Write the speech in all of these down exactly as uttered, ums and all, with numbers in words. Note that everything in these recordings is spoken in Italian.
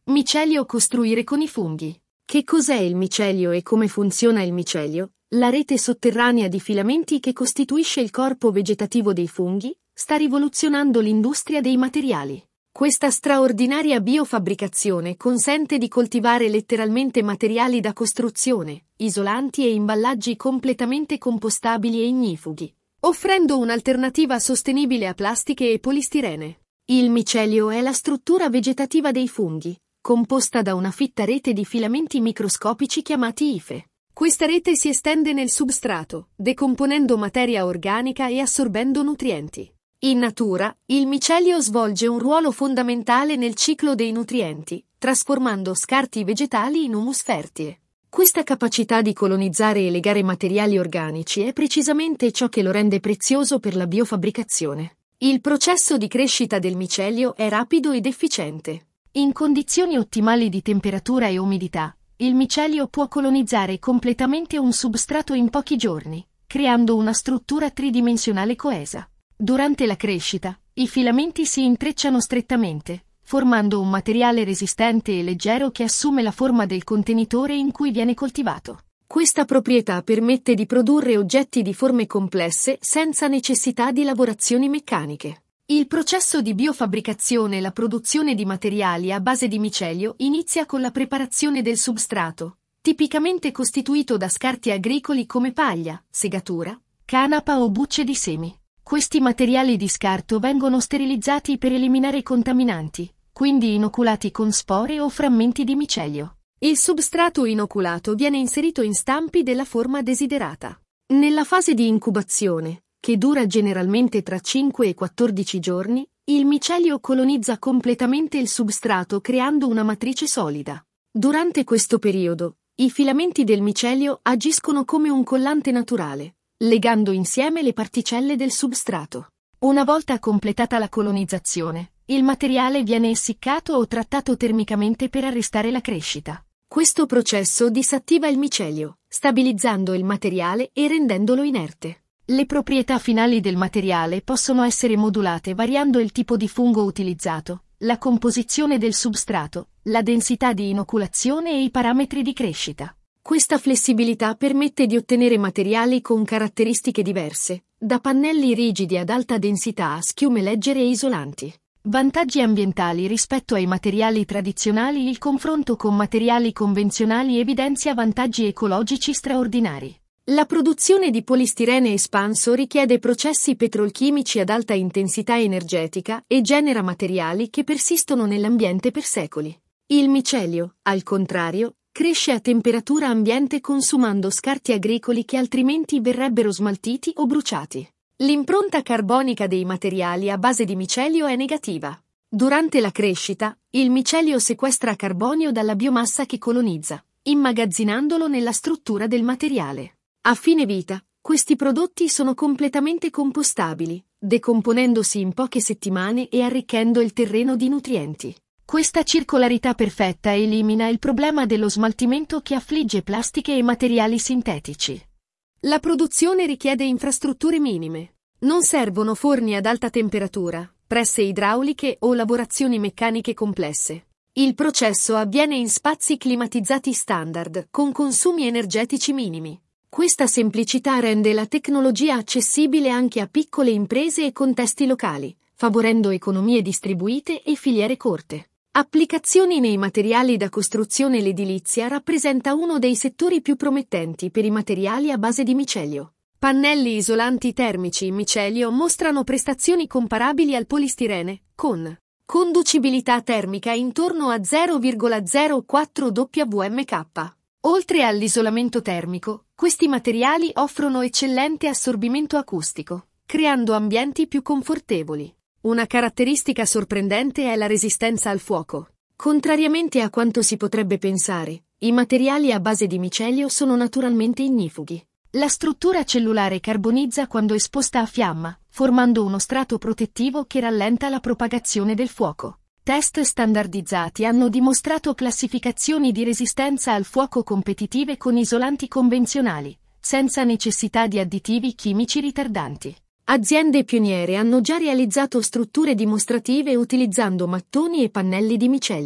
Micelio costruire con i funghi. Che cos'è il micelio e come funziona il micelio? La rete sotterranea di filamenti che costituisce il corpo vegetativo dei funghi sta rivoluzionando l'industria dei materiali. Questa straordinaria biofabbricazione consente di coltivare letteralmente materiali da costruzione, isolanti e imballaggi completamente compostabili e ignifughi, offrendo un'alternativa sostenibile a plastiche e polistirene. Il micelio è la struttura vegetativa dei funghi, composta da una fitta rete di filamenti microscopici chiamati ife. Questa rete si estende nel substrato, decomponendo materia organica e assorbendo nutrienti. In natura, il micelio svolge un ruolo fondamentale nel ciclo dei nutrienti, trasformando scarti vegetali in humus fertile. Questa capacità di colonizzare e legare materiali organici è precisamente ciò che lo rende prezioso per la biofabbricazione. Il processo di crescita del micelio è rapido ed efficiente. In condizioni ottimali di temperatura e umidità, il micelio può colonizzare completamente un substrato in pochi giorni, creando una struttura tridimensionale coesa. Durante la crescita, i filamenti si intrecciano strettamente, formando un materiale resistente e leggero che assume la forma del contenitore in cui viene coltivato. Questa proprietà permette di produrre oggetti di forme complesse senza necessità di lavorazioni meccaniche. Il processo di biofabbricazione e la produzione di materiali a base di micelio inizia con la preparazione del substrato, tipicamente costituito da scarti agricoli come paglia, segatura, canapa o bucce di semi. Questi materiali di scarto vengono sterilizzati per eliminare i contaminanti, quindi inoculati con spore o frammenti di micelio. Il substrato inoculato viene inserito in stampi della forma desiderata. Nella fase di incubazione, che dura generalmente tra cinque e quattordici giorni, il micelio colonizza completamente il substrato creando una matrice solida. Durante questo periodo, i filamenti del micelio agiscono come un collante naturale, legando insieme le particelle del substrato. Una volta completata la colonizzazione, il materiale viene essiccato o trattato termicamente per arrestare la crescita. Questo processo disattiva il micelio, stabilizzando il materiale e rendendolo inerte. Le proprietà finali del materiale possono essere modulate variando il tipo di fungo utilizzato, la composizione del substrato, la densità di inoculazione e i parametri di crescita. Questa flessibilità permette di ottenere materiali con caratteristiche diverse, da pannelli rigidi ad alta densità a schiume leggere e isolanti. Vantaggi ambientali rispetto ai materiali tradizionali. Il confronto con materiali convenzionali evidenzia vantaggi ecologici straordinari. La produzione di polistirene espanso richiede processi petrolchimici ad alta intensità energetica e genera materiali che persistono nell'ambiente per secoli. Il micelio, al contrario, cresce a temperatura ambiente consumando scarti agricoli che altrimenti verrebbero smaltiti o bruciati. L'impronta carbonica dei materiali a base di micelio è negativa. Durante la crescita, il micelio sequestra carbonio dalla biomassa che colonizza, immagazzinandolo nella struttura del materiale. A fine vita, questi prodotti sono completamente compostabili, decomponendosi in poche settimane e arricchendo il terreno di nutrienti. Questa circolarità perfetta elimina il problema dello smaltimento che affligge plastiche e materiali sintetici. La produzione richiede infrastrutture minime. Non servono forni ad alta temperatura, presse idrauliche o lavorazioni meccaniche complesse. Il processo avviene in spazi climatizzati standard, con consumi energetici minimi. Questa semplicità rende la tecnologia accessibile anche a piccole imprese e contesti locali, favorendo economie distribuite e filiere corte. Applicazioni nei materiali da costruzione. L'edilizia rappresenta uno dei settori più promettenti per i materiali a base di micelio. Pannelli isolanti termici in micelio mostrano prestazioni comparabili al polistirene, con conducibilità termica intorno a zero virgola zero quattro watt. Oltre all'isolamento termico, questi materiali offrono eccellente assorbimento acustico, creando ambienti più confortevoli. Una caratteristica sorprendente è la resistenza al fuoco. Contrariamente a quanto si potrebbe pensare, i materiali a base di micelio sono naturalmente ignifughi. La struttura cellulare carbonizza quando esposta a fiamma, formando uno strato protettivo che rallenta la propagazione del fuoco. Test standardizzati hanno dimostrato classificazioni di resistenza al fuoco competitive con isolanti convenzionali, senza necessità di additivi chimici ritardanti. Aziende pioniere hanno già realizzato strutture dimostrative utilizzando mattoni e pannelli di micelio.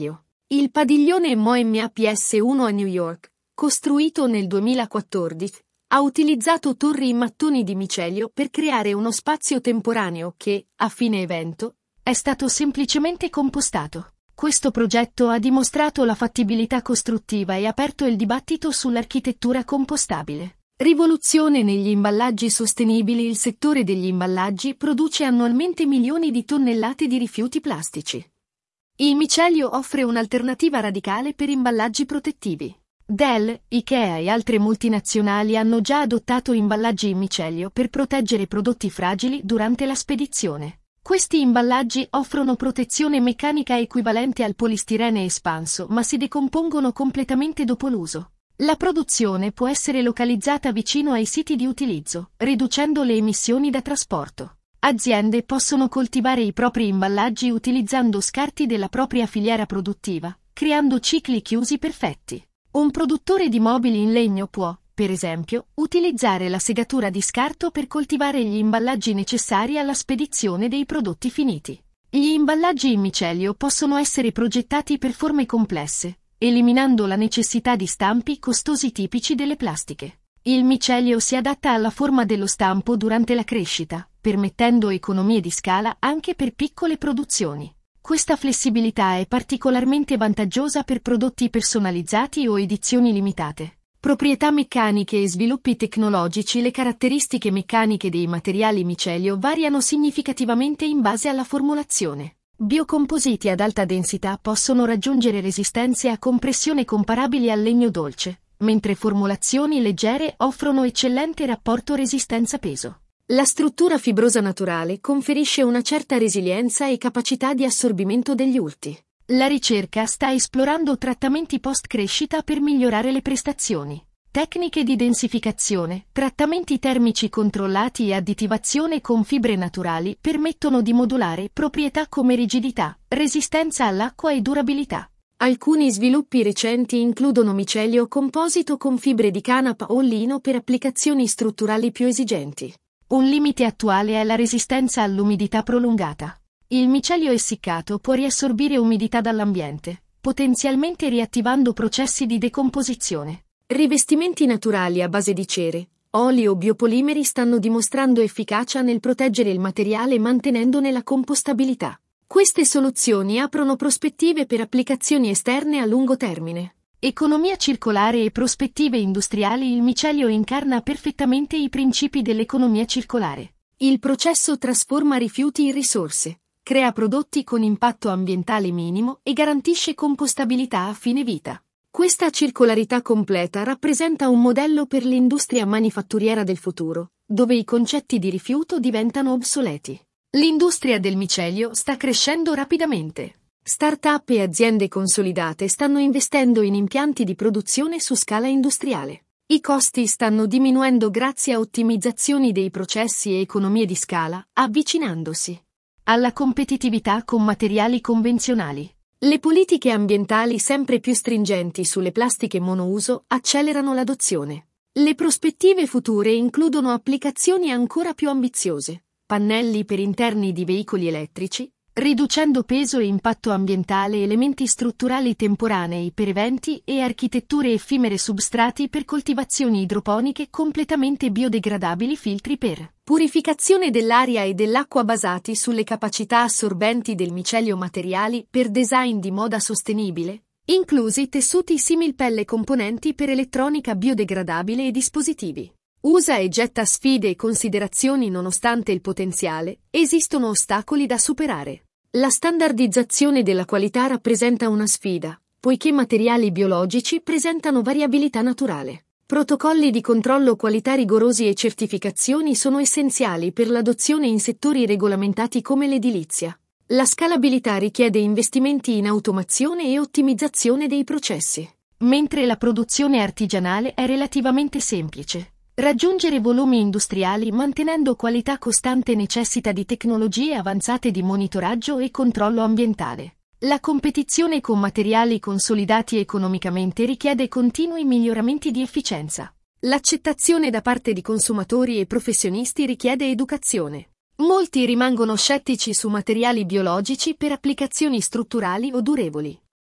Il padiglione MoMA P S uno a New York, costruito nel duemilaquattordici, ha utilizzato torri in mattoni di micelio per creare uno spazio temporaneo che, a fine evento, è stato semplicemente compostato. Questo progetto ha dimostrato la fattibilità costruttiva e aperto il dibattito sull'architettura compostabile. Rivoluzione negli imballaggi sostenibili. Il settore degli imballaggi produce annualmente milioni di tonnellate di rifiuti plastici. Il micelio offre un'alternativa radicale per imballaggi protettivi. Dell, Ikea e altre multinazionali hanno già adottato imballaggi in micelio per proteggere prodotti fragili durante la spedizione. Questi imballaggi offrono protezione meccanica equivalente al polistirene espanso, ma si decompongono completamente dopo l'uso. La produzione può essere localizzata vicino ai siti di utilizzo, riducendo le emissioni da trasporto. Aziende possono coltivare i propri imballaggi utilizzando scarti della propria filiera produttiva, creando cicli chiusi perfetti. Un produttore di mobili in legno può, per esempio, utilizzare la segatura di scarto per coltivare gli imballaggi necessari alla spedizione dei prodotti finiti. Gli imballaggi in micelio possono essere progettati per forme complesse, eliminando la necessità di stampi costosi tipici delle plastiche. Il micelio si adatta alla forma dello stampo durante la crescita, permettendo economie di scala anche per piccole produzioni. Questa flessibilità è particolarmente vantaggiosa per prodotti personalizzati o edizioni limitate. Proprietà meccaniche e sviluppi tecnologici. Le caratteristiche meccaniche dei materiali micelio variano significativamente in base alla formulazione. Biocompositi ad alta densità possono raggiungere resistenze a compressione comparabili al legno dolce, mentre formulazioni leggere offrono eccellente rapporto resistenza-peso. La struttura fibrosa naturale conferisce una certa resilienza e capacità di assorbimento degli urti. La ricerca sta esplorando trattamenti post-crescita per migliorare le prestazioni. Tecniche di densificazione, trattamenti termici controllati e additivazione con fibre naturali permettono di modulare proprietà come rigidità, resistenza all'acqua e durabilità. Alcuni sviluppi recenti includono micelio composito con fibre di canapa o lino per applicazioni strutturali più esigenti. Un limite attuale è la resistenza all'umidità prolungata. Il micelio essiccato può riassorbire umidità dall'ambiente, potenzialmente riattivando processi di decomposizione. Rivestimenti naturali a base di cere, oli o biopolimeri stanno dimostrando efficacia nel proteggere il materiale mantenendone la compostabilità. Queste soluzioni aprono prospettive per applicazioni esterne a lungo termine. Economia circolare e prospettive industriali. Il micelio incarna perfettamente i principi dell'economia circolare. Il processo trasforma rifiuti in risorse, crea prodotti con impatto ambientale minimo e garantisce compostabilità a fine vita. Questa circolarità completa rappresenta un modello per l'industria manifatturiera del futuro, dove i concetti di rifiuto diventano obsoleti. L'industria del micelio sta crescendo rapidamente. Start-up e aziende consolidate stanno investendo in impianti di produzione su scala industriale. I costi stanno diminuendo grazie a ottimizzazioni dei processi e economie di scala, avvicinandosi alla competitività con materiali convenzionali. Le politiche ambientali sempre più stringenti sulle plastiche monouso accelerano l'adozione. Le prospettive future includono applicazioni ancora più ambiziose, pannelli per interni di veicoli elettrici, riducendo peso e impatto ambientale, elementi strutturali temporanei per eventi e architetture effimere, substrati per coltivazioni idroponiche completamente biodegradabili, filtri per purificazione dell'aria e dell'acqua basati sulle capacità assorbenti del micelio, materiali per design di moda sostenibile, inclusi tessuti similpelle, componenti per elettronica biodegradabile e dispositivi. Usa e getta. Sfide e considerazioni. Nonostante il potenziale, esistono ostacoli da superare. La standardizzazione della qualità rappresenta una sfida, poiché materiali biologici presentano variabilità naturale. Protocolli di controllo qualità rigorosi e certificazioni sono essenziali per l'adozione in settori regolamentati come l'edilizia. La scalabilità richiede investimenti in automazione e ottimizzazione dei processi, mentre la produzione artigianale è relativamente semplice. Raggiungere volumi industriali mantenendo qualità costante necessita di tecnologie avanzate di monitoraggio e controllo ambientale. La competizione con materiali consolidati economicamente richiede continui miglioramenti di efficienza. L'accettazione da parte di consumatori e professionisti richiede educazione. Molti rimangono scettici su materiali biologici per applicazioni strutturali o durevoli.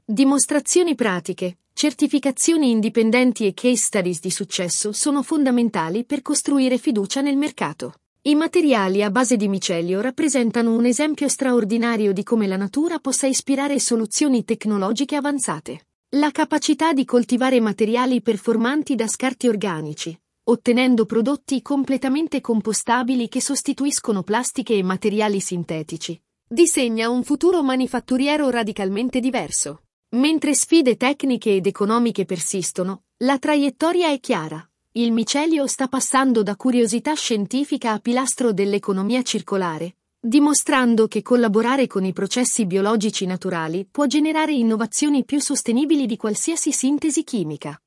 Dimostrazioni pratiche, certificazioni indipendenti e case studies di successo sono fondamentali per costruire fiducia nel mercato. I materiali a base di micelio rappresentano un esempio straordinario di come la natura possa ispirare soluzioni tecnologiche avanzate. La capacità di coltivare materiali performanti da scarti organici, ottenendo prodotti completamente compostabili che sostituiscono plastiche e materiali sintetici, disegna un futuro manifatturiero radicalmente diverso. Mentre sfide tecniche ed economiche persistono, la traiettoria è chiara. Il micelio sta passando da curiosità scientifica a pilastro dell'economia circolare, dimostrando che collaborare con i processi biologici naturali può generare innovazioni più sostenibili di qualsiasi sintesi chimica.